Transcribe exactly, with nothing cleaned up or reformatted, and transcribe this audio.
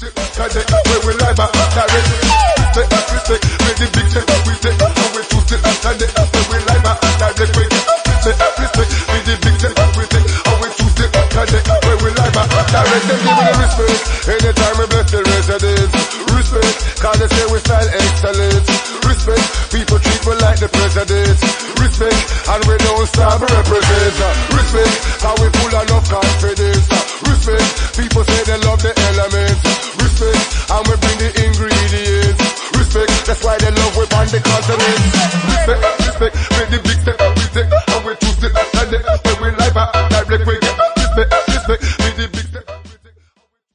it like a deck where we live back direct. Respect, respect, with the big check we take. And we choose it like a deck where we live back direct. We get respect, respect, with the big check we take. And we choose it like a deck where we live back direct. Them give me the respect anytime we bless the residents. Respect, cause they say we style excellent. Respect, people treat me like the president. Respect, and we don't stop represent. Respect, cause we full of enough confidence. Respect, people say they love the elements. Respect, and we bring the ingredients. Respect, that's why they love we on the continent.